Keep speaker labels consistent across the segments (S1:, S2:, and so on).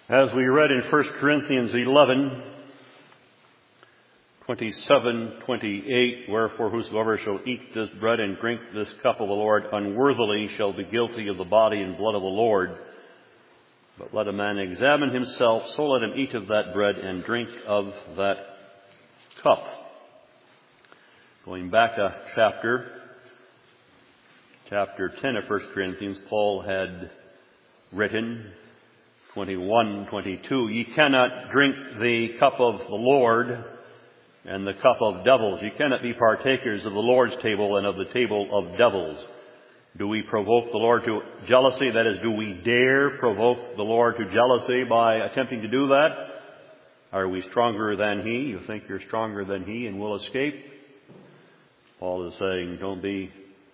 S1: As we read in 1 Corinthians 11:27-28, wherefore whosoever shall eat this bread and drink this cup of the Lord unworthily shall be guilty of the body and blood of the Lord. But let a man examine himself, so let him eat of that bread and drink of that cup. Going back a chapter 10 of 1 Corinthians, Paul had written 21:22, ye cannot drink the cup of the Lord and the cup of devils. You cannot be partakers of the Lord's table and of the table of devils. Do we provoke the Lord to jealousy? That is, do we dare provoke the Lord to jealousy by attempting to do that? Are we stronger than He? You think you're stronger than He and will escape? Paul is saying, don't be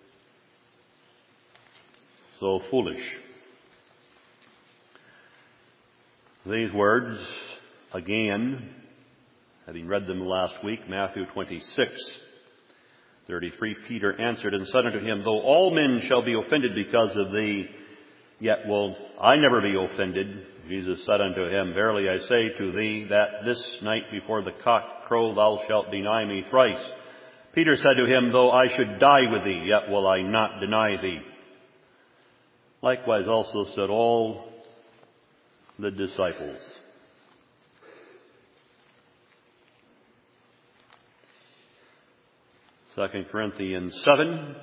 S1: so foolish. These words, again, having read them last week, Matthew 26:33, Peter answered and said unto him, though all men shall be offended because of thee, yet will I never be offended. Jesus said unto him, verily I say to thee, that this night before the cock crow thou shalt deny me thrice. Peter said to him, though I should die with thee, yet will I not deny thee. Likewise also said all the disciples. Second Corinthians 7,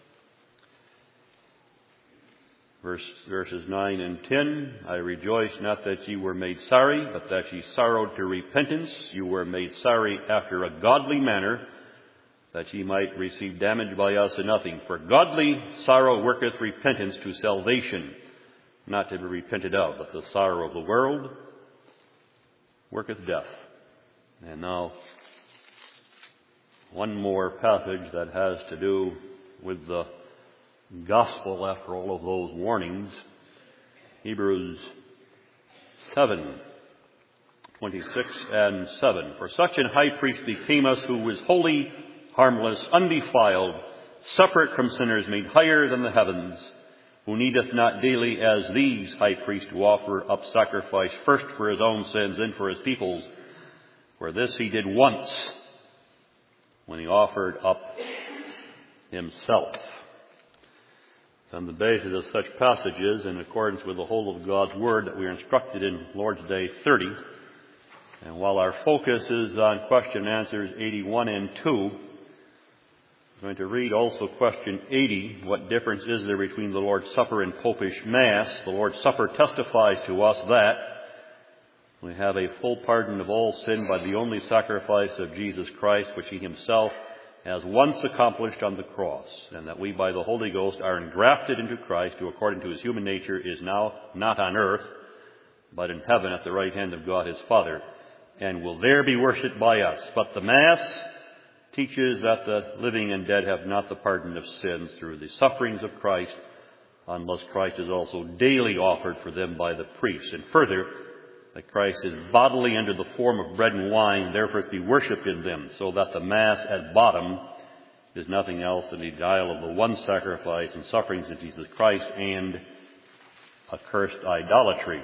S1: verses 9 and 10. I rejoice not that ye were made sorry, but that ye sorrowed to repentance. You were made sorry after a godly manner, that ye might receive damage by us in nothing. For godly sorrow worketh repentance to salvation, not to be repented of, but the sorrow of the world worketh death. And now, one more passage that has to do with the gospel after all of those warnings. Hebrews 7:26-7. For such an high priest became us, who was holy, harmless, undefiled, separate from sinners, made higher than the heavens, who needeth not daily as these high priests to offer up sacrifice, first for his own sins, then for his people's. For this he did once, when he offered up himself. On the basis of such passages, in accordance with the whole of God's Word, that we are instructed in Lord's Day 30, and while our focus is on question and answers 81 and 2, I'm going to read also question 80. What difference is there between the Lord's Supper and Popish Mass? The Lord's Supper testifies to us that we have a full pardon of all sin by the only sacrifice of Jesus Christ, which He Himself has once accomplished on the cross, and that we by the Holy Ghost are engrafted into Christ, who according to His human nature is now not on earth, but in heaven at the right hand of God His Father, and will there be worshipped by us. But the Mass teaches that the living and dead have not the pardon of sins through the sufferings of Christ, unless Christ is also daily offered for them by the priests. And further, that Christ is bodily under the form of bread and wine, therefore to be worshipped in them, so that the Mass at bottom is nothing else than the denial of the one sacrifice and sufferings of Jesus Christ and accursed idolatry.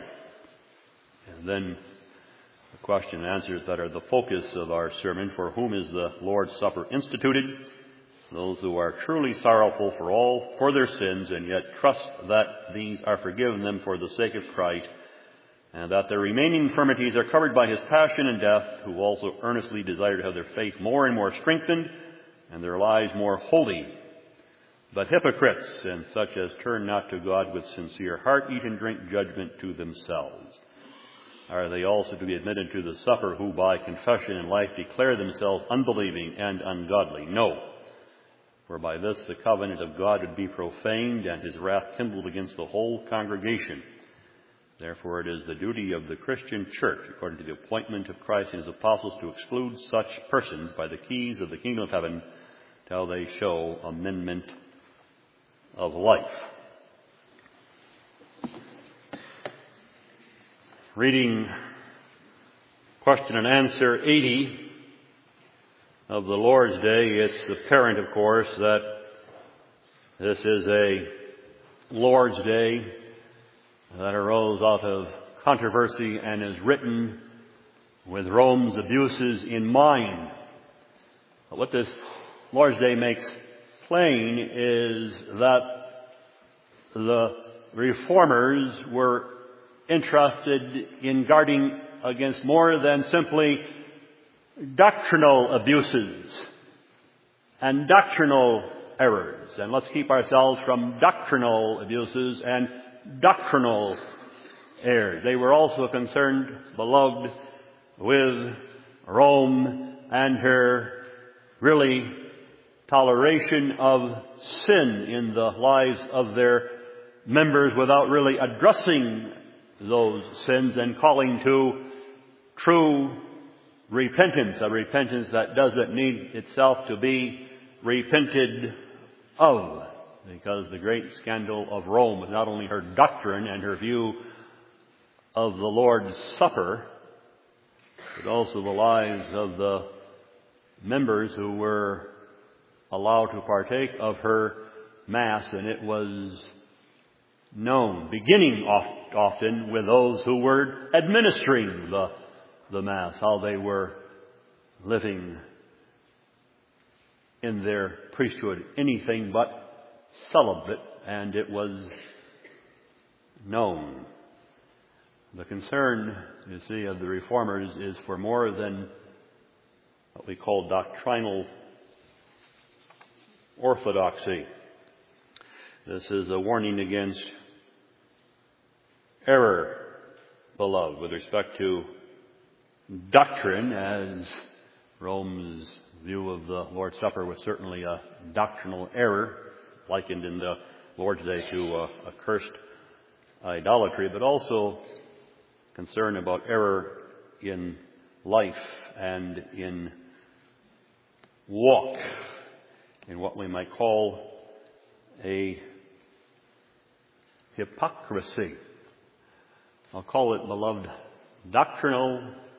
S1: And then the question and answers that are the focus of our sermon. For whom is the Lord's Supper instituted? Those who are truly sorrowful for their sins, and yet trust that these are forgiven them for the sake of Christ, and that their remaining infirmities are covered by His passion and death, who also earnestly desire to have their faith more and more strengthened, and their lives more holy. But hypocrites, and such as turn not to God with sincere heart, eat and drink judgment to themselves. Are they also to be admitted to the supper, who by confession and life declare themselves unbelieving and ungodly? No. For by this the covenant of God would be profaned, and His wrath kindled against the whole congregation. Therefore it is the duty of the Christian church, according to the appointment of Christ and His apostles, to exclude such persons by the keys of the kingdom of heaven till they show amendment of life. Reading question and answer 80 of the Lord's Day, it's apparent, of course, that this is a Lord's Day that arose out of controversy and is written with Rome's abuses in mind. But what this Lord's Day makes plain is that the Reformers were interested in guarding against more than simply doctrinal abuses and doctrinal errors. And let's keep ourselves from doctrinal abuses and doctrinal errors. They were also concerned, beloved, with Rome and her really toleration of sin in the lives of their members without really addressing those sins and calling to true repentance, a repentance that doesn't need itself to be repented of. Because the great scandal of Rome was not only her doctrine and her view of the Lord's Supper, but also the lives of the members who were allowed to partake of her Mass, and it was known, beginning often with those who were administering the Mass, how they were living in their priesthood anything but celibate, and it was known. The concern, you see, of the Reformers is for more than what we call doctrinal orthodoxy. This is a warning against error, beloved, with respect to doctrine, as Rome's view of the Lord's Supper was certainly a doctrinal error, likened in the Lord's Day to accursed idolatry, but also concern about error in life and in walk, in what we might call a hypocrisy. I'll call it, beloved, doctrinal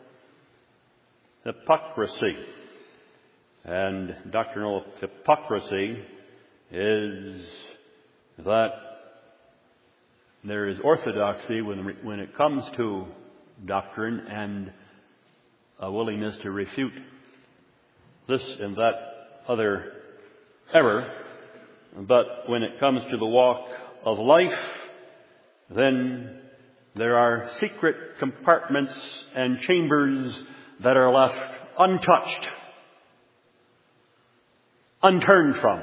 S1: hypocrisy. And doctrinal hypocrisy is that there is orthodoxy when it comes to doctrine and a willingness to refute this and that other error. But when it comes to the walk of life, then there are secret compartments and chambers that are left untouched, unturned from,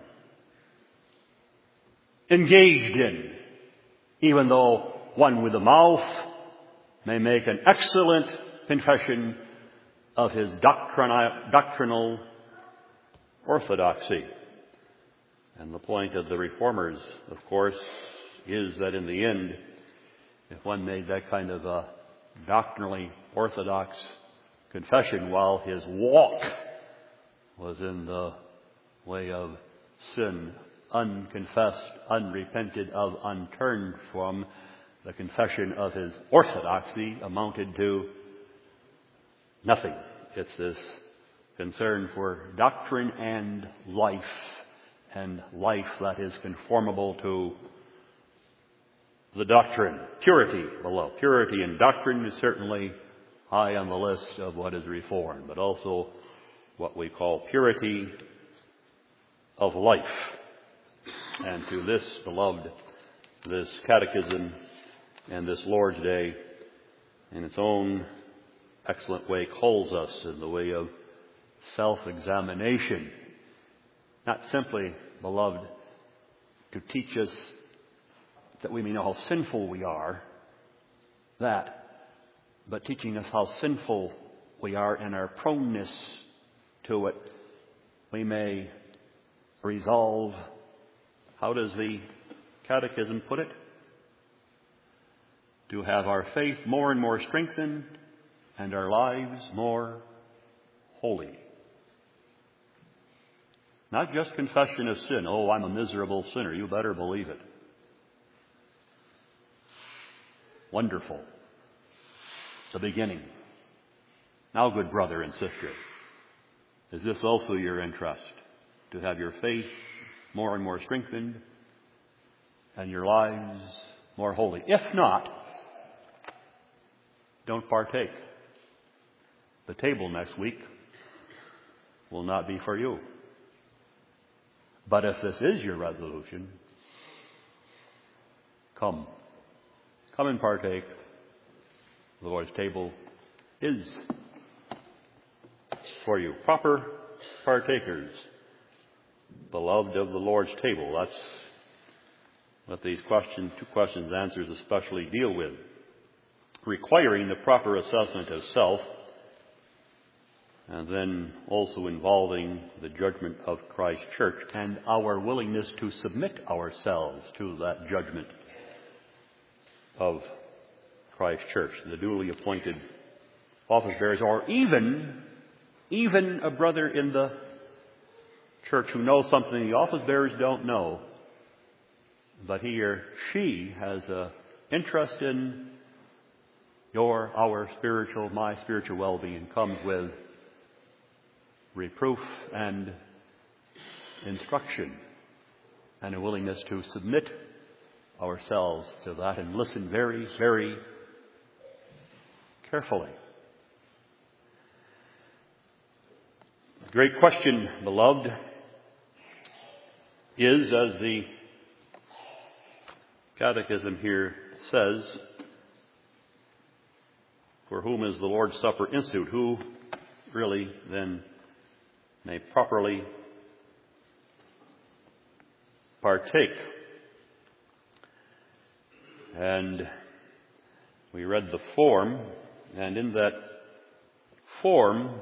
S1: engaged in, even though one with a mouth may make an excellent confession of his doctrinal orthodoxy. And the point of the Reformers, of course, is that in the end, if one made that kind of a doctrinally orthodox confession while his walk was in the way of sin, unconfessed, unrepented of, unturned from, the confession of his orthodoxy amounted to nothing. It's this concern for doctrine and life that is conformable to the doctrine. Purity, beloved. Purity in doctrine is certainly high on the list of what is reformed, but also what we call purity of life. And to this, beloved, this catechism and this Lord's Day, in its own excellent way, calls us in the way of self-examination. Not simply, beloved, to teach us that we may know how sinful we are, but teaching us how sinful we are and our proneness to it, we may resolve. How does the Catechism put it? To have our faith more and more strengthened and our lives more holy. Not just confession of sin. Oh, I'm a miserable sinner. You better believe it. Wonderful. The beginning. Now, good brother and sister, is this also your interest? To have your faith more and more strengthened and your lives more holy? If not, don't partake. The table next week will not be for you. But if this is your resolution, come. Come and partake. The Lord's table is for you. Proper partakers, beloved of the Lord's table. That's what these two questions answers especially deal with. Requiring the proper assessment of self, and then also involving the judgment of Christ's church and our willingness to submit ourselves to that judgment of Christ's church, the duly appointed office bearers, or even a brother in the church who knows something the office bearers don't know, but he or she has an interest in my spiritual well-being, comes with reproof and instruction and a willingness to submit ourselves to that and listen very, very carefully. The great question, beloved, is, as the Catechism here says, for whom is the Lord's Supper instituted? Who really then may properly partake? And we read the form, and in that form,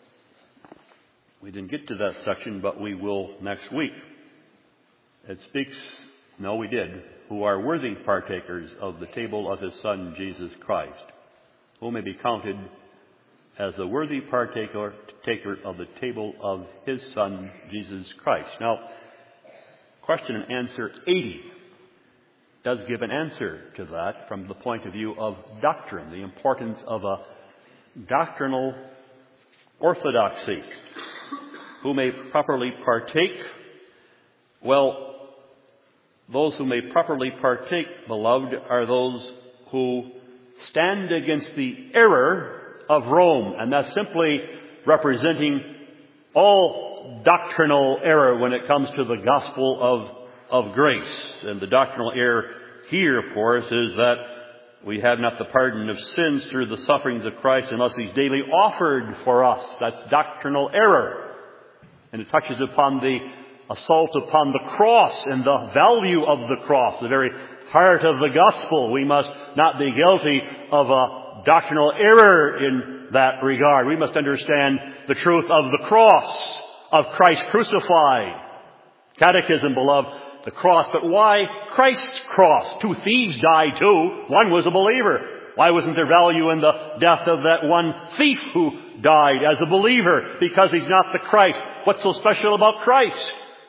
S1: we didn't get to that section, but we will next week. It speaks, no, we did, who are worthy partakers of the table of His Son, Jesus Christ, who may be counted as a worthy partaker of the table of His Son, Jesus Christ. Now, question and answer 80 does give an answer to that from the point of view of doctrine, the importance of a doctrinal orthodoxy. Who may properly partake? Well, those who may properly partake, beloved, are those who stand against the error of Rome, and that's simply representing all doctrinal error when it comes to the gospel of grace. And the doctrinal error here, of course, is that we have not the pardon of sins through the sufferings of Christ unless He's daily offered for us. That's doctrinal error. And it touches upon the assault upon the cross and the value of the cross, the very heart of the gospel. We must not be guilty of a doctrinal error in that regard. We must understand the truth of the cross, of Christ crucified. Catechism, beloved, the cross. But why Christ's cross? 2 thieves died too. One was a believer. Why wasn't there value in the death of that one thief who died as a believer? Because he's not the Christ. What's so special about Christ?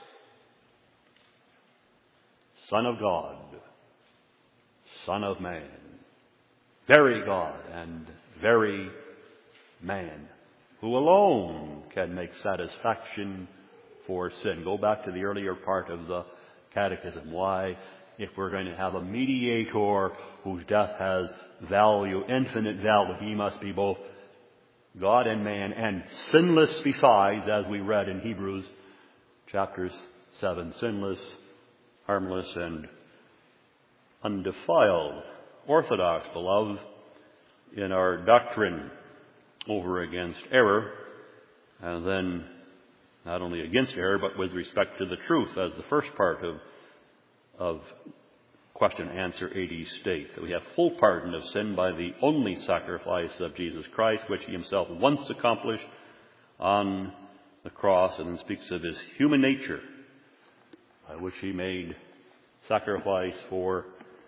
S1: Son of God, Son of man, very God and very man, who alone can make satisfaction for sin. Go back to the earlier part of the Catechism. Why, if we're going to have a mediator whose death has value, infinite value, He must be both God and man, and sinless besides, as we read in Hebrews chapters 7, sinless, harmless, and undefiled. Orthodox, beloved, in our doctrine over against error, and then not only against error, but with respect to the truth, as the first part of question and answer 80 states, that we have full pardon of sin by the only sacrifice of Jesus Christ, which He Himself once accomplished on the cross, and then speaks of His human nature, by which He made sacrifice for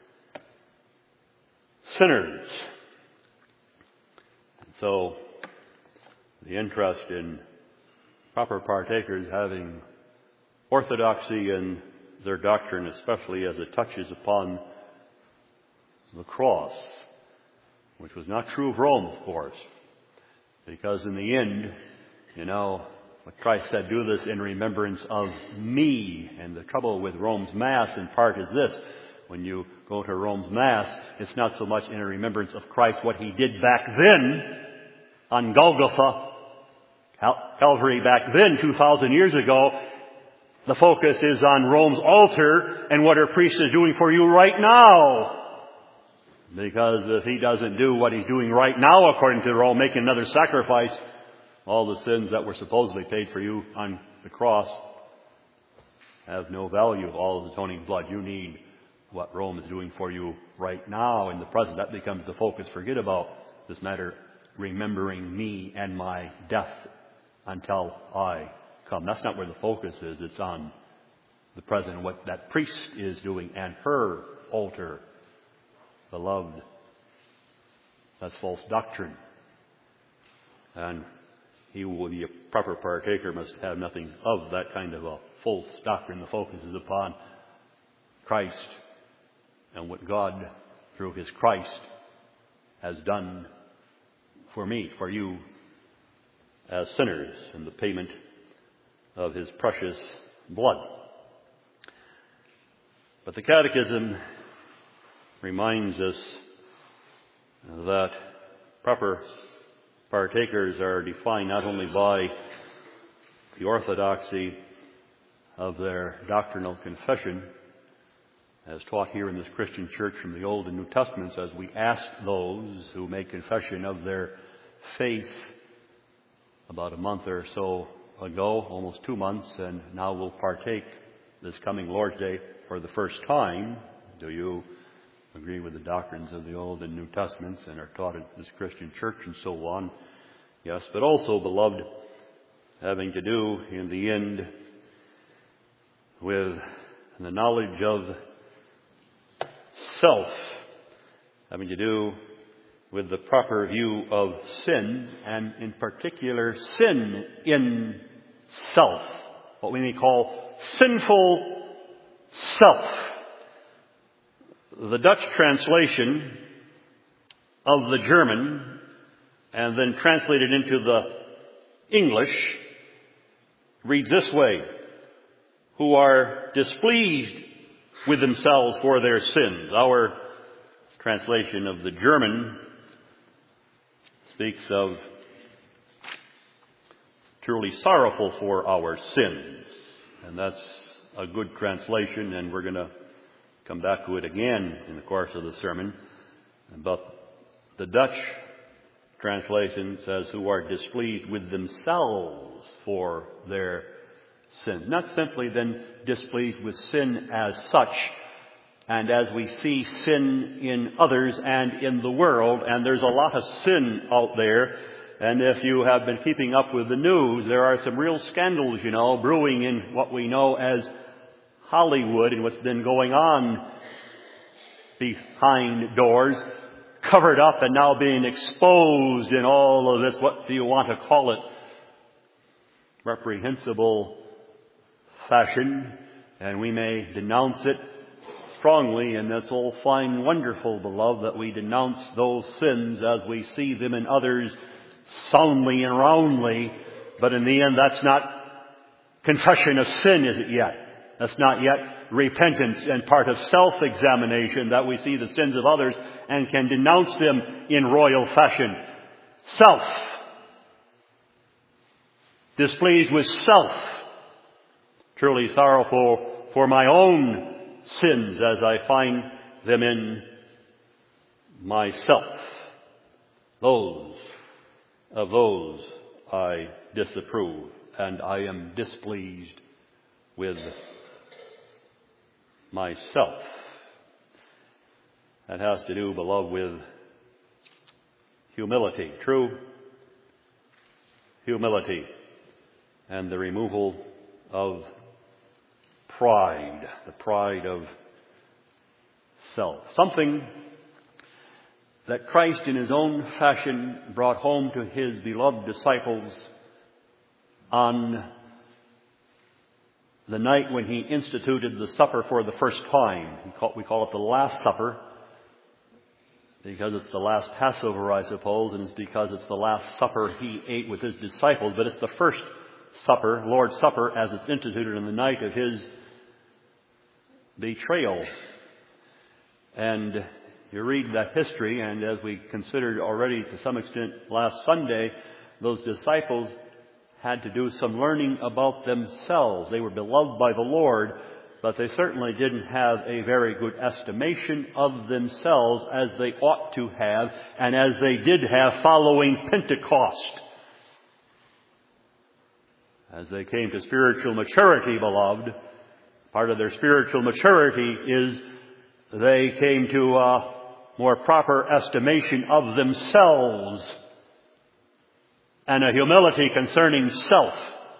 S1: sinners. And so, the interest in proper partakers having orthodoxy in their doctrine, especially as it touches upon the cross, which was not true of Rome, of course, because in the end, what Christ said, do this in remembrance of me. And the trouble with Rome's Mass in part is this: When you go to Rome's Mass, it's not so much in a remembrance of Christ, what He did back then on Golgotha, Calvary back then, 2,000 years ago. The focus is on Rome's altar and what her priest is doing for you right now. Because if he doesn't do what he's doing right now, according to Rome, making another sacrifice, all the sins that were supposedly paid for you on the cross have no value. All of the atoning blood. You need what Rome is doing for you right now in the present. That becomes the focus. Forget about this matter, remembering me and my death until I come. That's not where the focus is. It's on the present and what that priest is doing and her altar. Beloved, that's false doctrine. And he who will be a proper partaker must have nothing of that kind of a false doctrine. The focus is upon Christ and what God, through His Christ, has done for me, for you, as sinners, and the payment of His precious blood. But the Catechism reminds us that proper partakers are defined not only by the orthodoxy of their doctrinal confession, as taught here in this Christian church from the Old and New Testaments, as we ask those who make confession of their faith about a month or so ago, almost 2 months, and now will partake this coming Lord's Day for the first time. Do you agree with the doctrines of the Old and New Testaments and are taught in this Christian church and so on? Yes, but also, beloved, having to do in the end with the knowledge of self, having to do with the proper view of sin, and in particular sin in self, what we may call sinful self. The Dutch translation of the German and then translated into the English reads this way: who are displeased with themselves for their sins. Our translation of the German speaks of truly sorrowful for our sins. And that's a good translation, and we're going to come back to it again in the course of the sermon. But the Dutch translation says, who are displeased with themselves for their sins. Not simply then displeased with sin as such, and as we see sin in others and in the world, and there's a lot of sin out there. And if you have been keeping up with the news, there are some real scandals, brewing in what we know as Hollywood, and what's been going on behind doors, covered up and now being exposed in all of this, what do you want to call it, reprehensible fashion. And we may denounce it strongly, and that's all fine and wonderful, beloved, that we denounce those sins as we see them in others soundly and roundly. But in the end, that's not confession of sin, is it yet? That's not yet repentance and part of self-examination, that we see the sins of others and can denounce them in royal fashion. Self. Displeased with self. Truly sorrowful for my own sins as I find them in myself. Those I disapprove, and I am displeased with myself. That has to do, beloved, with humility. True humility and the removal of pride, the pride of self. Something that Christ in His own fashion brought home to His beloved disciples on the night when He instituted the supper for the first time. We call it the Last Supper because it's the last Passover, I suppose, and it's because it's the last supper He ate with His disciples. But it's the first supper, Lord's Supper, as it's instituted on the night of His betrayal. And you read that history, and as we considered already to some extent last Sunday, those disciples had to do some learning about themselves. They were beloved by the Lord, but they certainly didn't have a very good estimation of themselves as they ought to have, and as they did have following Pentecost. As they came to spiritual maturity, beloved, part of their spiritual maturity is they came to a more proper estimation of themselves and a humility concerning self.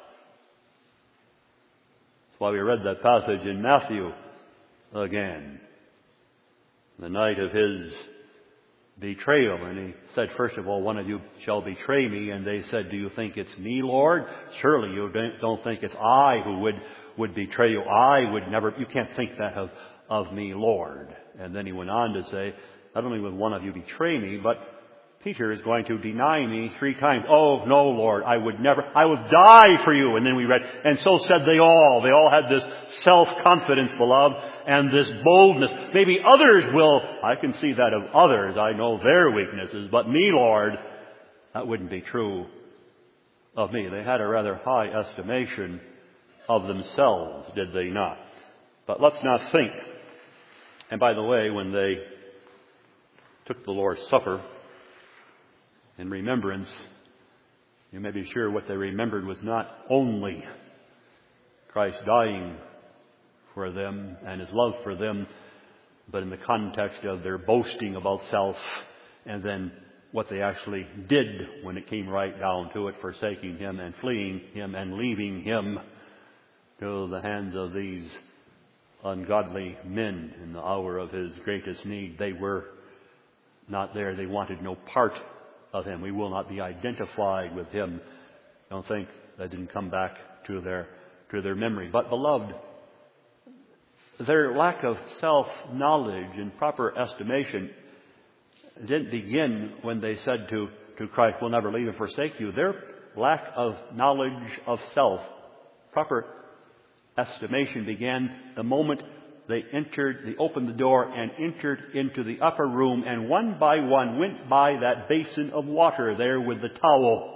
S1: That's why we read that passage in Matthew again. The night of his betrayal. And he said, first of all, one of you shall betray me. And they said, do you think it's me, Lord? Surely you don't think it's I who would betray you. I would never, you can't think that of me, Lord. And then he went on to say, not only will one of you betray me, but Peter is going to deny me 3 times. Oh, no, Lord, I would die for you. And then we read, and so said they all. They all had this self-confidence, beloved, and this boldness. Maybe others will, I can see that of others. I know their weaknesses. But me, Lord, that wouldn't be true of me. They had a rather high estimation of themselves, did they not? But let's not think. And by the way, when they took the Lord's Supper, in remembrance, you may be sure what they remembered was not only Christ dying for them and His love for them, but in the context of their boasting about self, and then what they actually did when it came right down to it, forsaking Him and fleeing Him and leaving Him to the hands of these ungodly men in the hour of His greatest need. They were not there. They wanted no part of Him. We will not be identified with Him. Don't think that didn't come back to their memory. But beloved, their lack of self-knowledge and proper estimation didn't begin when they said to Christ, we'll never leave and forsake you. Their lack of knowledge of self, proper estimation, began the moment they opened the door and entered into the upper room, and one by one went by that basin of water there with the towel.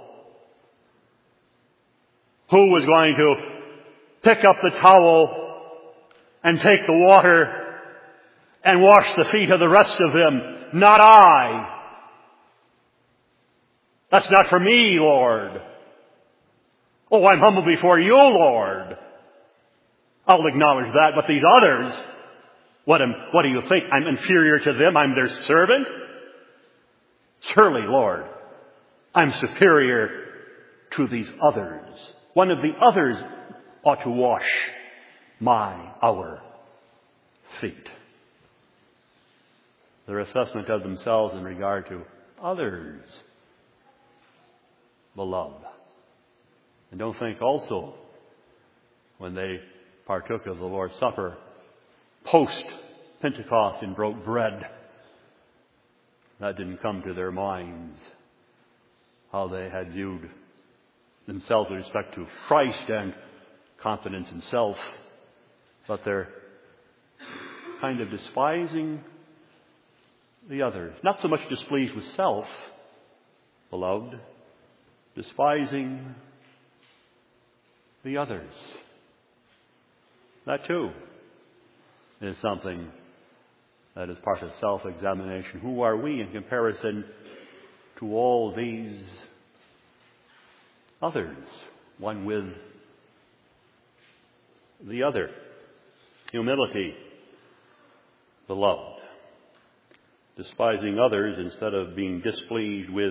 S1: Who was going to pick up the towel and take the water and wash the feet of the rest of them? Not I. That's not for me, Lord. Oh, I'm humble before you, Lord. I'll acknowledge that, but these others, what do you think? I'm inferior to them? I'm their servant? Surely, Lord, I'm superior to these others. One of the others ought to wash our feet. Their assessment of themselves in regard to others, beloved. And don't think also, when they partook of the Lord's Supper post-Pentecost and broke bread, that didn't come to their minds, how they had viewed themselves with respect to Christ and confidence in self, but they're kind of despising the others. Not so much displeased with self, beloved, despising the others. That too is something that is part of self-examination. Who are we in comparison to all these others? One with the other. Humility, beloved. Despising others instead of being displeased with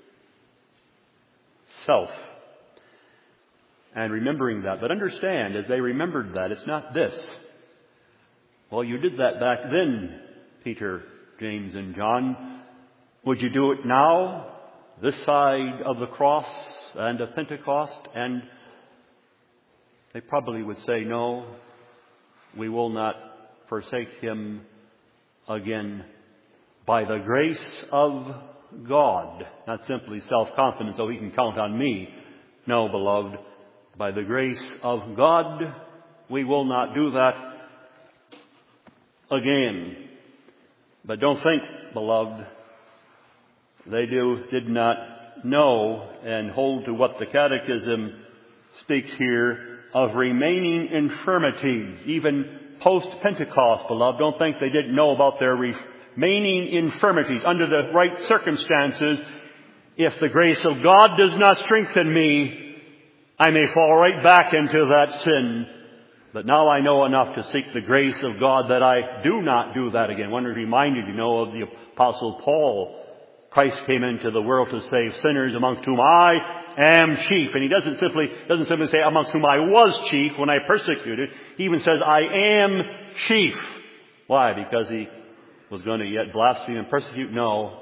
S1: self. And remembering that. But understand, as they remembered that, it's not this. Well, you did that back then, Peter, James, and John. Would you do it now, this side of the cross and of Pentecost? And they probably would say, no, we will not forsake Him again by the grace of God. Not simply self-confidence, so He can count on me. No, beloved, by the grace of God, we will not do that again. But don't think, beloved, they did not know and hold to what the Catechism speaks here of remaining infirmities, even post-Pentecost, beloved. Don't think they didn't know about their remaining infirmities. Under the right circumstances, if the grace of God does not strengthen me, I may fall right back into that sin. But now I know enough to seek the grace of God that I do not do that again. I want to remind you, of the Apostle Paul. Christ came into the world to save sinners, amongst whom I am chief. And he doesn't simply say amongst whom I was chief when I persecuted. He even says I am chief. Why? Because he was going to yet blaspheme and persecute? No.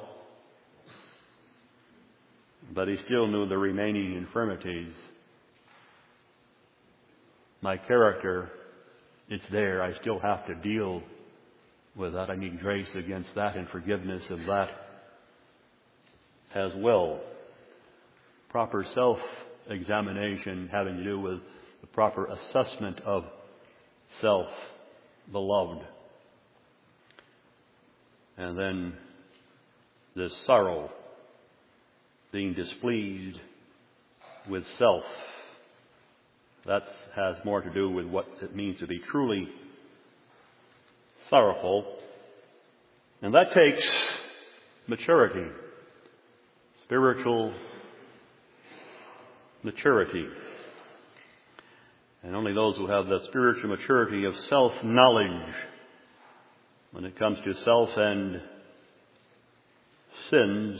S1: But he still knew the remaining infirmities. My character, it's there. I still have to deal with that. I need grace against that and forgiveness of that as well. Proper self-examination having to do with the proper assessment of self, beloved. And then this sorrow, being displeased with self. That has more to do with what it means to be truly sorrowful. And that takes maturity, spiritual maturity. And only those who have the spiritual maturity of self-knowledge when it comes to self and sins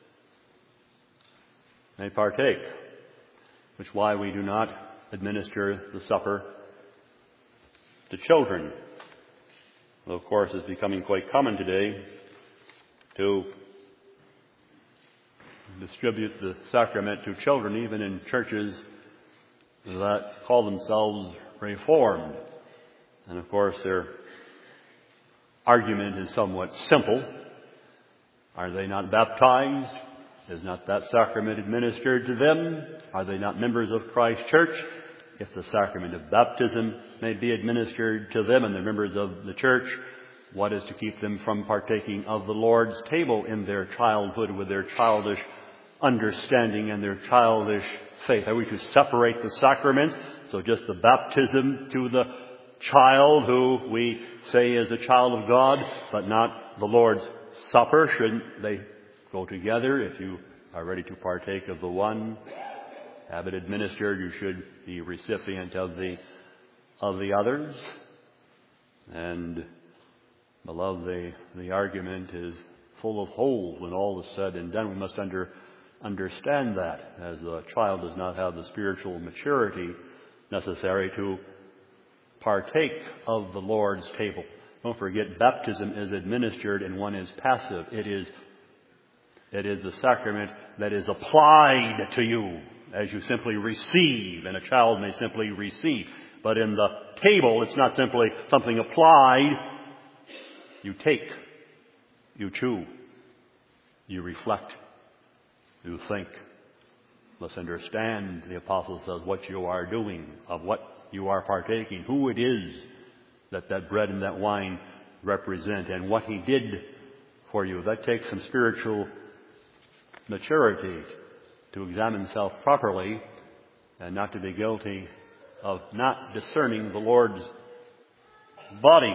S1: may partake. Which is why we do not administer the supper to children. Well, of course, it's becoming quite common today to distribute the sacrament to children, even in churches that call themselves Reformed. And of course, their argument is somewhat simple. Are they not baptized? Is not that sacrament administered to them? Are they not members of Christ's church? If the sacrament of baptism may be administered to them and they're members of the church, what is to keep them from partaking of the Lord's table in their childhood with their childish understanding and their childish faith? Are we to separate the sacraments? So just the baptism to the child who we say is a child of God, but not the Lord's Supper? Shouldn't they go together? If you are ready to partake of the one, have it administered, you should be recipient of the others. And, beloved, the argument is full of holes when all is said and done. We must understand that, as a child does not have the spiritual maturity necessary to partake of the Lord's table. Don't forget, baptism is administered and one is passive. It is the sacrament that is applied to you as you simply receive, and a child may simply receive. But in the table, it's not simply something applied. You take, you chew, you reflect, you think. Let's understand, the apostle says, what you are doing, of what you are partaking, who it is that bread and that wine represent, and what he did for you. That takes some spiritual maturity to examine self properly and not to be guilty of not discerning the Lord's body.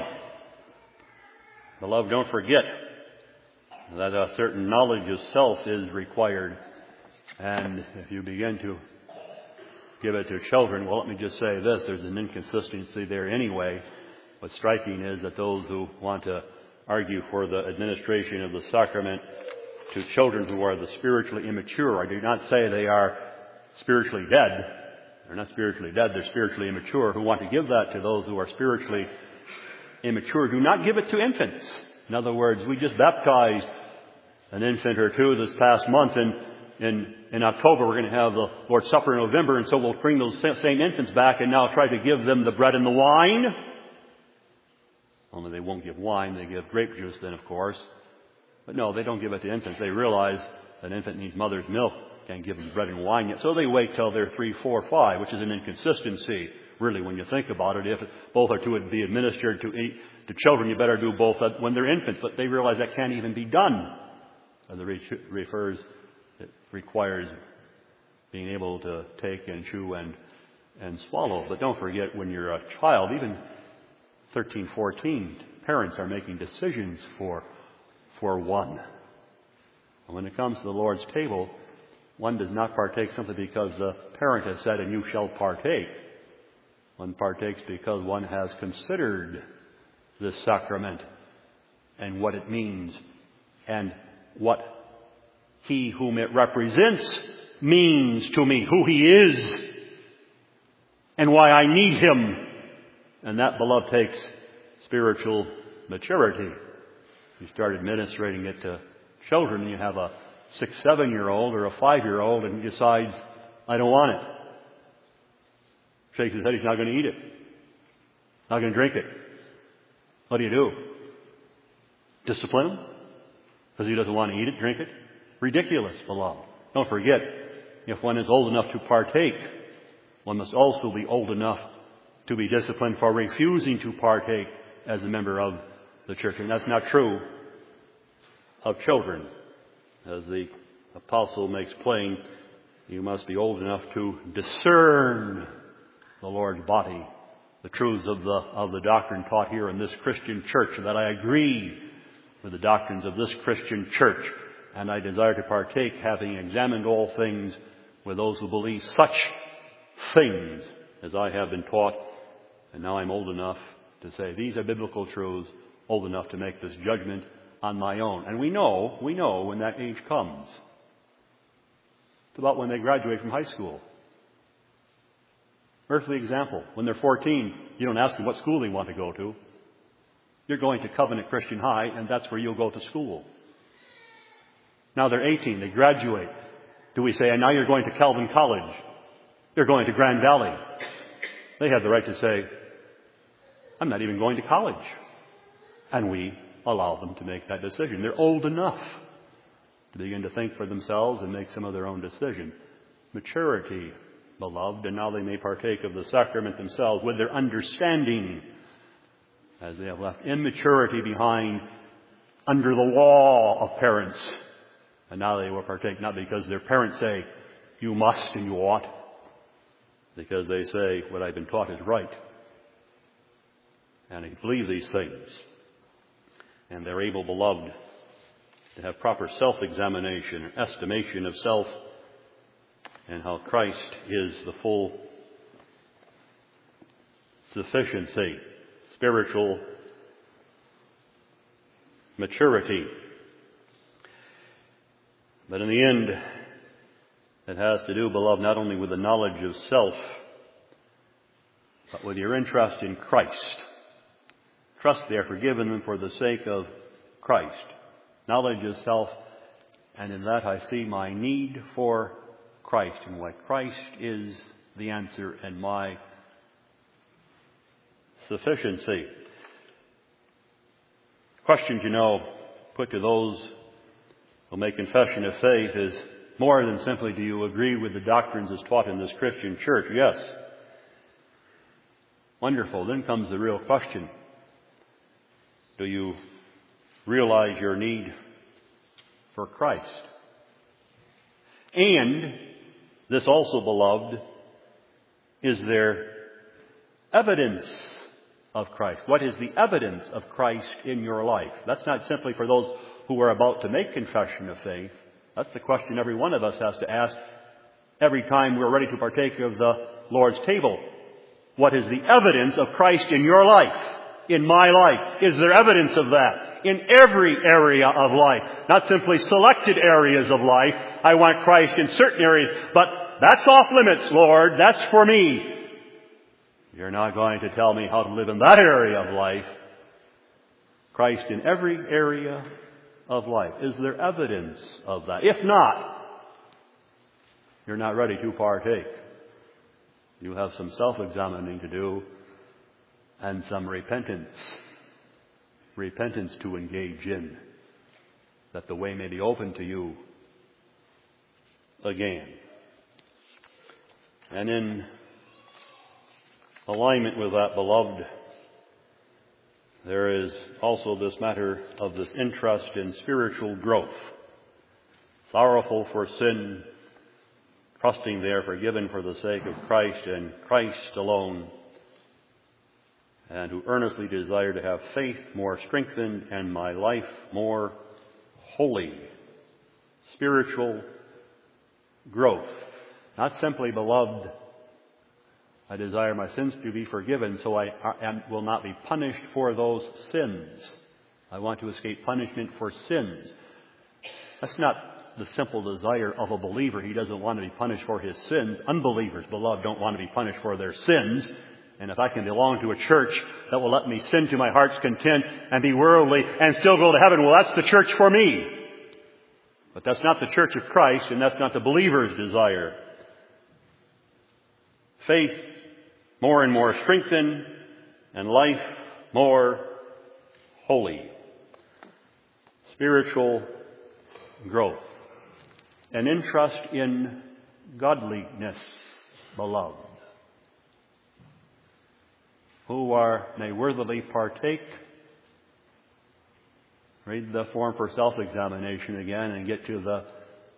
S1: Beloved, don't forget that a certain knowledge of self is required. And if you begin to give it to children, well, let me just say this, there's an inconsistency there anyway. What's striking is that those who want to argue for the administration of the sacrament to children who are the spiritually immature, I do not say they are spiritually dead. They're not spiritually dead, they're spiritually immature, who want to give that to those who are spiritually immature. Do not give it to infants. In other words, we just baptized an infant or two this past month, and in October we're going to have the Lord's Supper in November, and so we'll bring those same infants back and now try to give them the bread and the wine. Only they won't give wine, they give grape juice then, of course. But no, they don't give it to infants. They realize that an infant needs mother's milk. Can't give them bread and wine yet. So they wait till they're 3, 4, 5, which is an inconsistency. really, when you think about it. If both are to be administered to children, you better do both when they're infants. But they realize that can't even be done. As it requires being able to take and chew and swallow. But don't forget, when you're a child, even 13, 14, parents are making decisions for one. And when it comes to the Lord's table, one does not partake simply because the parent has said, and you shall partake. One partakes because one has considered this sacrament and what it means and what he whom it represents means to me, who he is and why I need him. And that, beloved, takes spiritual maturity. You start administering it to children, and you have a 6, 7-year-old or a 5-year-old, and he decides, I don't want it. Shakes his head, he's not going to eat it. Not going to drink it. What do? Discipline him? Because he doesn't want to eat it, drink it? Ridiculous, beloved. Don't forget, if one is old enough to partake, one must also be old enough to be disciplined for refusing to partake as a member of the church. And that's not true of children. As the apostle makes plain, you must be old enough to discern the Lord's body, the truths of the doctrine taught here in this Christian church, and that I agree with the doctrines of this Christian church, and I desire to partake, having examined all things with those who believe such things as I have been taught. And now I'm old enough to say these are biblical truths, old enough to make this judgment on my own. And we know when that age comes. It's about when they graduate from high school. Earthly example. When they're 14, you don't ask them what school they want to go to. You're going to Covenant Christian High, and that's where you'll go to school. Now they're 18, they graduate. Do we say, and now you're going to Calvin College? You're going to Grand Valley. They have the right to say, I'm not even going to college. And we allow them to make that decision. They're old enough to begin to think for themselves and make some of their own decision. Maturity, beloved, and now they may partake of the sacrament themselves with their understanding, as they have left immaturity behind under the law of parents. And now they will partake not because their parents say, you must and you ought, because they say, what I've been taught is right. And they believe these things. And they're able, beloved, to have proper self-examination and estimation of self and how Christ is the full sufficiency, spiritual maturity. But in the end, it has to do, beloved, not only with the knowledge of self, but with your interest in Christ. Trust they are forgiven them for the sake of Christ. Knowledge of self, and in that I see my need for Christ, and why Christ is the answer and my sufficiency. Questions, put to those who make confession of faith is more than simply, do you agree with the doctrines as taught in this Christian church? Yes. Wonderful. Then comes the real question. Do you realize your need for Christ? And this also, beloved, is there evidence of Christ? What is the evidence of Christ in your life? That's not simply for those who are about to make confession of faith. That's the question every one of us has to ask every time we're ready to partake of the Lord's table. What is the evidence of Christ in your life? In my life? Is there evidence of that? In every area of life. Not simply selected areas of life. I want Christ in certain areas, but that's off limits, Lord. That's for me. You're not going to tell me how to live in that area of life. Christ in every area of life. Is there evidence of that? If not, you're not ready to partake. You have some self-examining to do and some repentance to engage in, that the way may be open to you again. And in alignment with that, beloved, there is also this matter of this interest in spiritual growth. Sorrowful for sin, trusting they are forgiven for the sake of Christ and Christ alone, and who earnestly desire to have faith more strengthened and my life more holy. Spiritual growth. Not simply, beloved, I desire my sins to be forgiven so I will not be punished for those sins. I want to escape punishment for sins. That's not the simple desire of a believer. He doesn't want to be punished for his sins. Unbelievers, beloved, don't want to be punished for their sins. And if I can belong to a church that will let me sin to my heart's content and be worldly and still go to heaven, well, that's the church for me. But that's not the church of Christ, and that's not the believer's desire. Faith more and more strengthened, and life more holy. Spiritual growth. An interest in godliness, beloved. Who may worthily partake. Read the form for self-examination again and get to the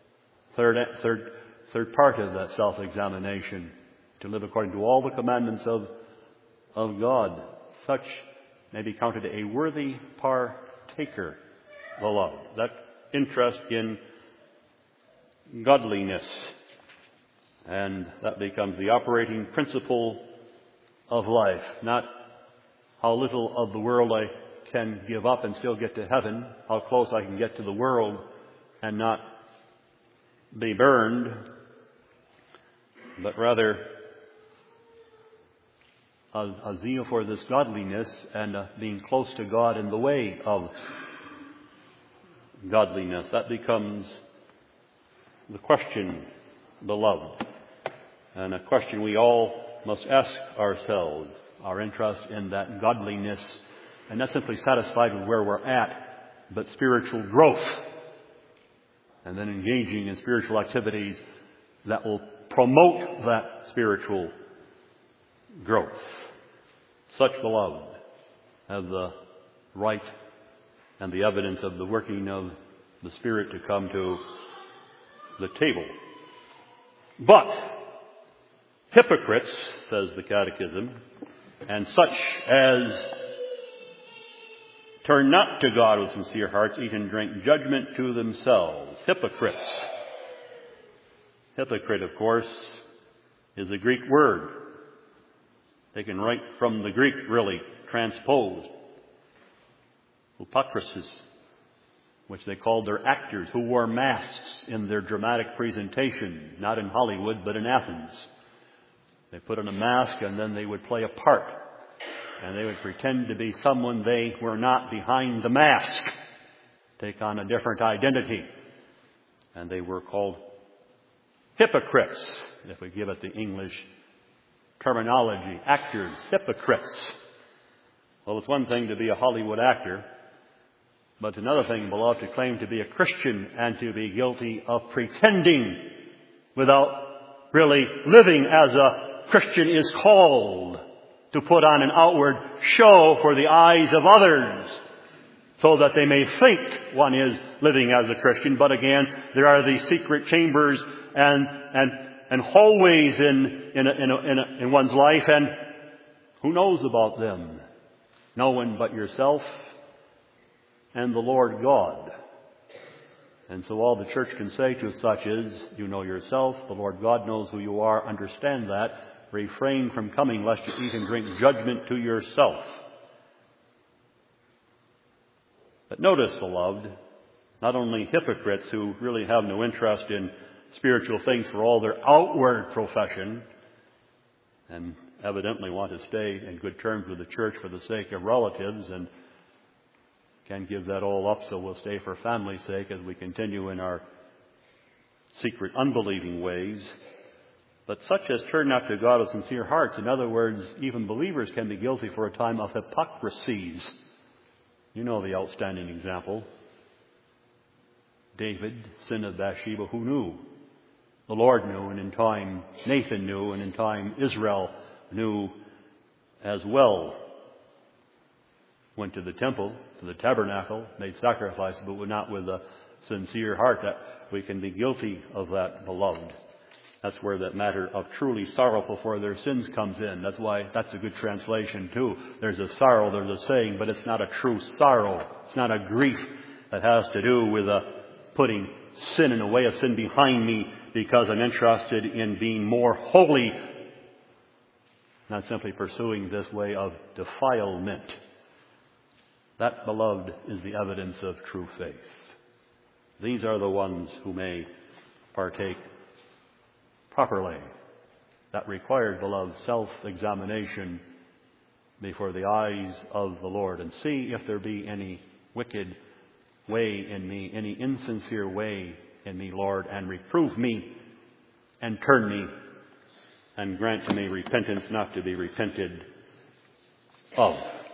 S1: third part of that self-examination. To live according to all the commandments of God. Such may be counted a worthy partaker, beloved. That interest in godliness. And that becomes the operating principle of life. Not how little of the world I can give up and still get to heaven. How close I can get to the world and not be burned. But rather a zeal for this godliness and being close to God in the way of godliness. That becomes the question, beloved, and a question we all must ask ourselves. Our interest in that godliness, and not simply satisfied with where we're at, but spiritual growth, and then engaging in spiritual activities that will promote that spiritual growth. Such, beloved, have the right and the evidence of the working of the Spirit to come to the table. But hypocrites, says the Catechism, and such as turn not to God with sincere hearts, eat and drink judgment to themselves. Hypocrites. Hypocrite, of course, is a Greek word. Taken right from the Greek, really, transposed. Hypocrisis, which they called their actors, who wore masks in their dramatic presentation, not in Hollywood, but in Athens. They put on a mask and then they would play a part. And they would pretend to be someone they were not behind the mask. Take on a different identity. And they were called hypocrites, if we give it the English terminology. Actors, hypocrites. Well, it's one thing to be a Hollywood actor, but it's another thing, beloved, to claim to be a Christian and to be guilty of pretending without really living as a Christian is called, to put on an outward show for the eyes of others so that they may think one is living as a Christian. But again, there are these secret chambers and hallways in one's life, and who knows about them? No one but yourself and the Lord God. And so all the church can say to such is, you know yourself, the Lord God knows who you are, understand that, refrain from coming lest you eat and drink judgment to yourself. But notice, beloved, not only hypocrites who really have no interest in spiritual things for all their outward profession, and evidently want to stay in good terms with the church for the sake of relatives, and can't give that all up, so we'll stay for family's sake as we continue in our secret unbelieving ways. But such as turn not to God with sincere hearts. In other words, even believers can be guilty for a time of hypocrisies. You know the outstanding example. David, sin of Bathsheba, who knew? The Lord knew, and in time Nathan knew, and in time Israel knew as well went to the temple, to the tabernacle, made sacrifices, but not with a sincere heart, that we can be guilty of that, beloved. That's where that matter of truly sorrowful for their sins comes in. That's why that's a good translation too. There's a sorrow, there's a saying, but it's not a true sorrow. It's not a grief that has to do with putting sin in a way of sin behind me because I'm interested in being more holy, not simply pursuing this way of defilement. That, beloved, is the evidence of true faith. These are the ones who may partake properly. That required, beloved, self-examination before the eyes of the Lord, and see if there be any wicked way in me, any insincere way in me, Lord, and reprove me and turn me and grant to me repentance not to be repented of.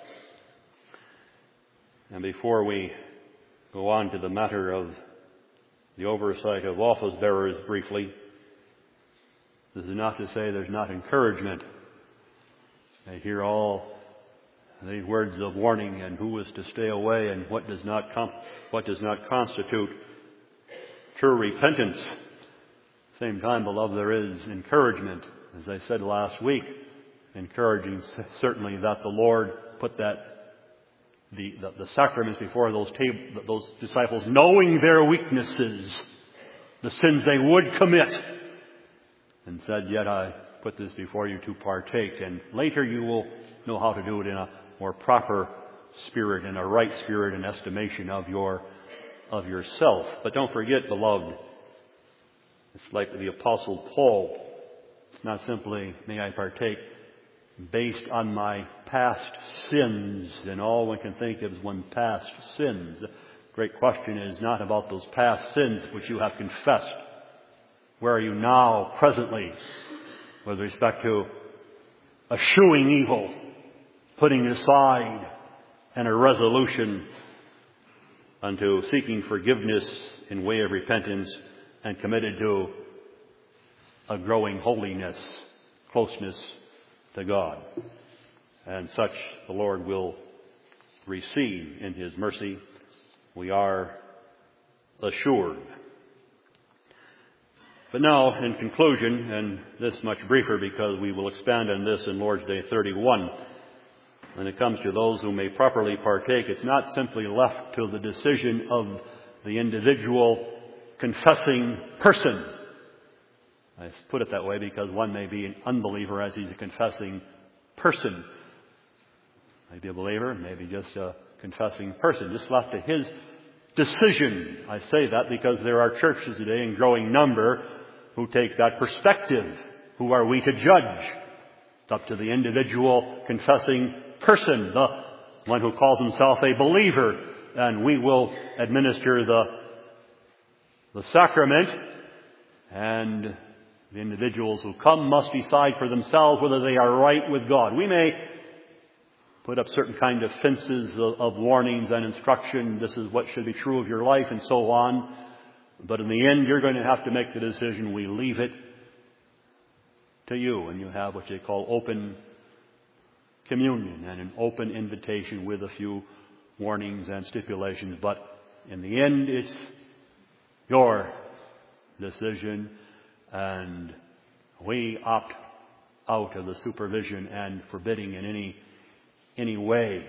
S1: And before we go on to the matter of the oversight of office bearers briefly, this is not to say there's not encouragement. I hear all these words of warning and who is to stay away and what does not constitute true repentance. At the same time, beloved, there is encouragement. As I said last week, encouraging certainly that the Lord put the sacraments before those disciples, knowing their weaknesses, the sins they would commit, and said, yet I put this before you to partake. And later you will know how to do it in a more proper spirit, in a right spirit and estimation of yourself. But don't forget, beloved, it's like the Apostle Paul. It's not simply, may I partake, based on my past sins, and all one can think of is one's past sins. The great question is not about those past sins which you have confessed. Where are you now, presently, with respect to eschewing evil, putting it aside, and a resolution unto seeking forgiveness in way of repentance, and committed to a growing holiness, closeness to God. And such the Lord will receive in His mercy. We are assured. But now, in conclusion, and this much briefer because we will expand on this in Lord's Day 31, when it comes to those who may properly partake, it's not simply left to the decision of the individual confessing person. I put it that way because one may be an unbeliever as he's a confessing person. Maybe a believer, maybe just a confessing person. Just left to his decision. I say that because there are churches today in growing number who take that perspective. Who are we to judge? It's up to the individual confessing person, the one who calls himself a believer, and we will administer the sacrament, and the individuals who come must decide for themselves whether they are right with God. We may put up certain kind of fences of warnings and instruction. This is what should be true of your life and so on. But in the end, you're going to have to make the decision. We leave it to you. And you have what they call open communion and an open invitation with a few warnings and stipulations. But in the end, it's your decision. And we opt out of the supervision and forbidding in any way,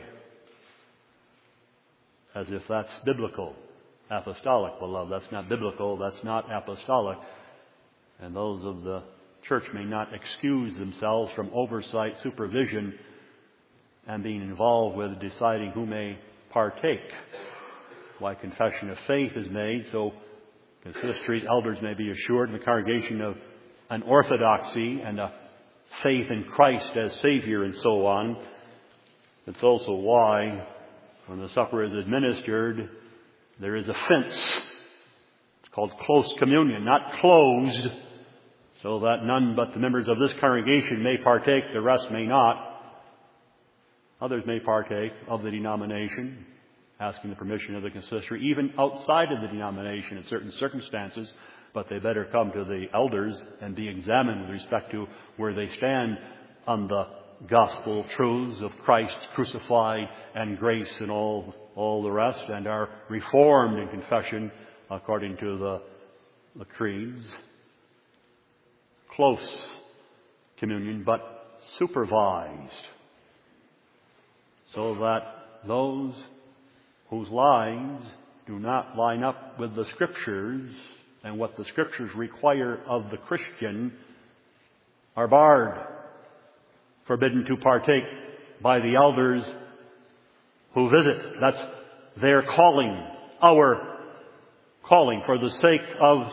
S1: as if that's biblical, apostolic, beloved. That's not biblical, that's not apostolic. And those of the church may not excuse themselves from oversight, supervision, and being involved with deciding who may partake. That's why confession of faith is made, so consistory elders may be assured in the congregation of an orthodoxy and a faith in Christ as Savior and so on. It's also why, when the supper is administered, there is a fence. It's called close communion, not closed, so that none but the members of this congregation may partake, the rest may not. Others may partake of the denomination, asking the permission of the consistory, even outside of the denomination in certain circumstances, but they better come to the elders and be examined with respect to where they stand on the gospel truths of Christ crucified and grace and all the rest, and are reformed in confession according to the creeds. Close communion, but supervised, so that those whose lives do not line up with the Scriptures and what the Scriptures require of the Christian are barred, forbidden to partake by the elders who visit. That's their calling, our calling, for the sake of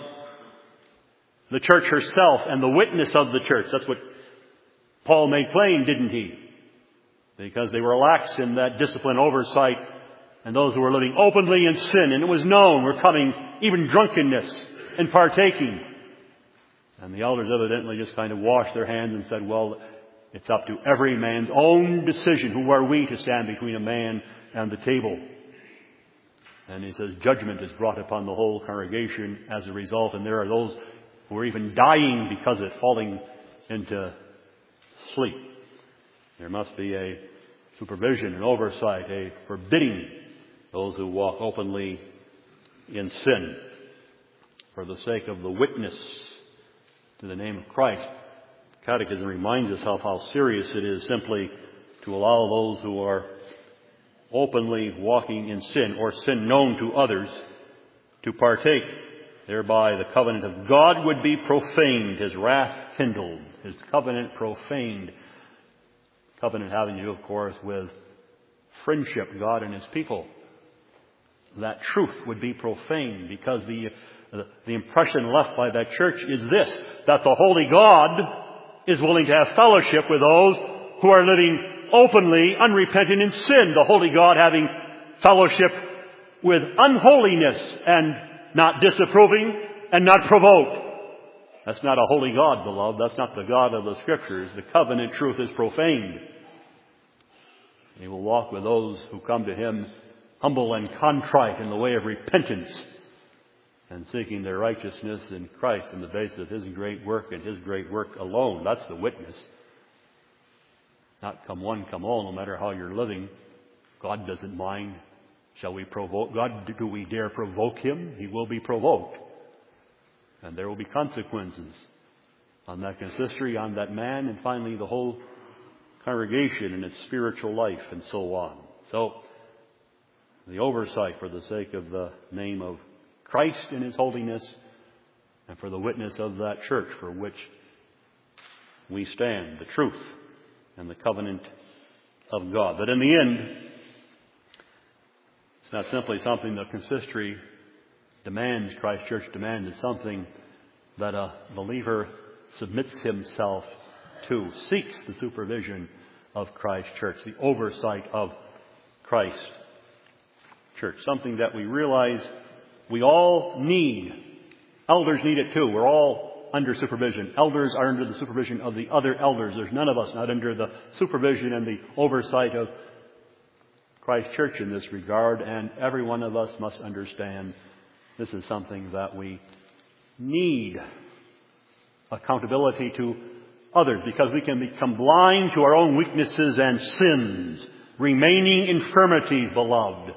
S1: the church herself and the witness of the church. That's what Paul made plain, didn't he? Because they were lax in that discipline oversight, and those who were living openly in sin, and it was known, were coming even drunkenness and partaking. And the elders evidently just kind of washed their hands and said, well, it's up to every man's own decision. Who are we to stand between a man and the table? And he says judgment is brought upon the whole congregation as a result, and there are those who are even dying because of it, falling into sleep. There must be a supervision, an oversight, a forbidding those who walk openly in sin for the sake of the witness to the name of Christ. The Catechism reminds us of how serious it is simply to allow those who are openly walking in sin, or sin known to others, to partake. Thereby the covenant of God would be profaned, His wrath kindled, His covenant profaned. Covenant having to do, of course, with friendship, God and His people. That truth would be profaned, because the impression left by that church is this, that the Holy God is willing to have fellowship with those who are living openly, unrepentant in sin. The Holy God having fellowship with unholiness and not disapproving and not provoked. That's not a holy God, beloved. That's not the God of the Scriptures. The covenant truth is profaned. He will walk with those who come to Him humble and contrite in the way of repentance and seeking their righteousness in Christ on the basis of His great work and His great work alone. That's the witness. Not come one, come all, no matter how you're living. God doesn't mind. Shall we provoke God? Do we dare provoke Him? He will be provoked. And there will be consequences on that consistory, on that man, and finally the whole congregation and its spiritual life, and so on. So, the oversight for the sake of the name of Christ in His holiness, and for the witness of that church for which we stand, the truth and the covenant of God. But in the end, it's not simply something the consistory demands, Christ Church demands. It's something that a believer submits himself to, seeks the supervision of Christ Church, the oversight of Christ Church. Something that we realize we all need. Elders need it too. We're all under supervision. Elders are under the supervision of the other elders. There's none of us not under the supervision and the oversight of Christ Church in this regard, and every one of us must understand this is something that we need. Accountability to others, because we can become blind to our own weaknesses and sins, remaining infirmities, beloved.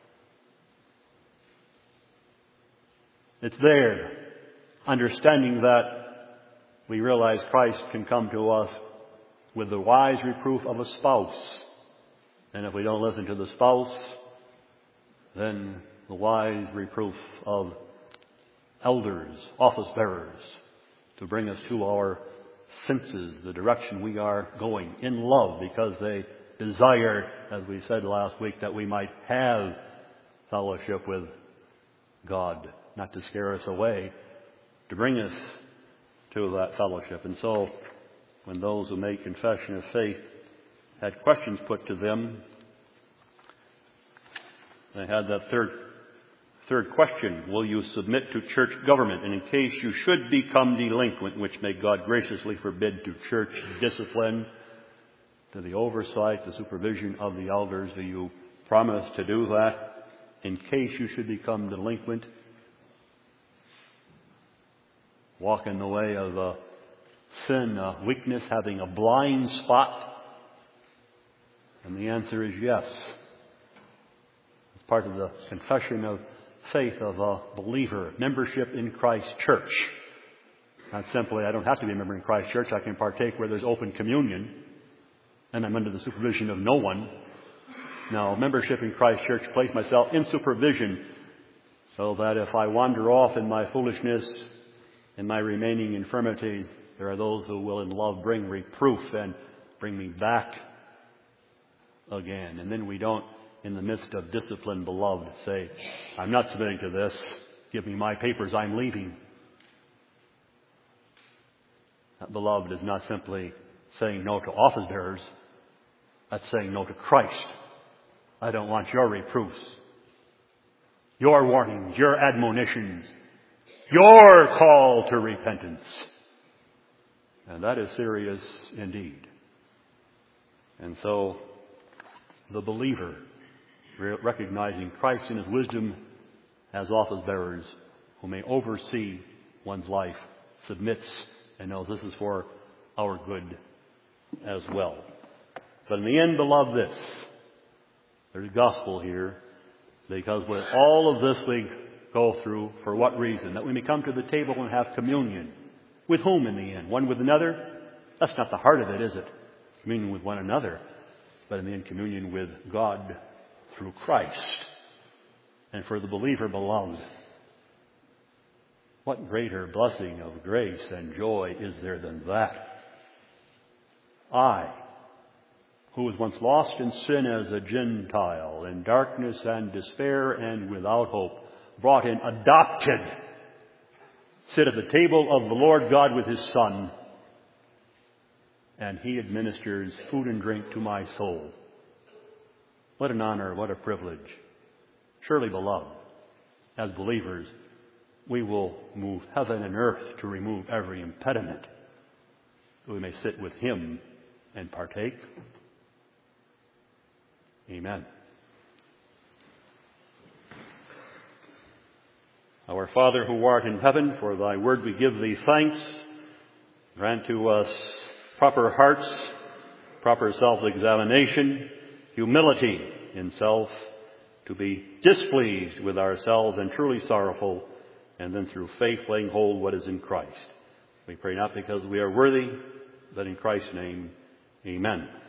S1: It's there. Understanding that we realize Christ can come to us with the wise reproof of a spouse. And if we don't listen to the spouse, then the wise reproof of elders, office bearers, to bring us to our senses, the direction we are going in love, because they desire, as we said last week, that we might have fellowship with God, not to scare us away, to bring us to that fellowship. And so, when those who made confession of faith had questions put to them, they had that third question: will you submit to church government? And in case you should become delinquent, which may God graciously forbid, to church discipline, to the oversight, the supervision of the elders, do you promise to do that in case you should become delinquent? Walk in the way of sin, weakness, having a blind spot And the answer is yes. It's part of the confession of faith of a believer, membership in Christ's church. Not simply, I don't have to be a member in Christ's church. I can partake where there's open communion, and I'm under the supervision of no one. Now, membership in Christ's church, place myself in supervision so that if I wander off in my foolishness and my remaining infirmities, there are those who will in love bring reproof and bring me back again. And then we don't, in the midst of discipline, beloved, say, I'm not submitting to this. Give me my papers. I'm leaving. That, beloved, is not simply saying no to office bearers. That's saying no to Christ. I don't want your reproofs, your warnings, your admonitions, your call to repentance. And that is serious indeed. And so the believer, recognizing Christ in His wisdom as office bearers who may oversee one's life, submits and knows this is for our good as well. But in the end, beloved, this. There's gospel here, because with all of this we go through, for what reason? That we may come to the table and have communion. With whom in the end? One with another? That's not the heart of it, is it? Communion with one another. But in the end, communion with God through Christ. And for the believer, beloved, what greater blessing of grace and joy is there than that? I, who was once lost in sin as a Gentile, in darkness and despair and without hope, brought in, adopted, sit at the table of the Lord God with His Son, and He administers food and drink to my soul. What an honor, what a privilege. Surely, beloved, as believers, we will move heaven and earth to remove every impediment, that we may sit with Him and partake. Amen. Our Father who art in heaven, for Thy word we give Thee thanks. Grant to us proper hearts, proper self-examination, humility in self, to be displeased with ourselves and truly sorrowful, and then through faith laying hold what is in Christ. We pray not because we are worthy, but in Christ's name, amen.